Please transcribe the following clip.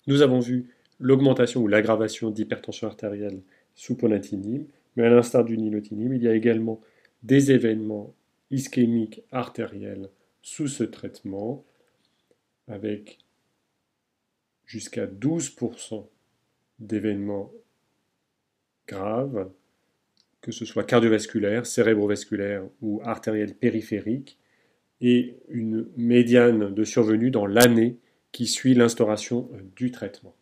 Nous avons vu l'augmentation ou l'aggravation d'hypertension artérielle sous ponatinib, mais à l'instar du nilotinib, il y a également des événements ischémiques artériels sous ce traitement, avec jusqu'à 12% d'événements graves, que ce soit cardiovasculaires, cérébrovasculaires ou artériels périphériques, et une médiane de survenue dans l'année qui suit l'instauration du traitement.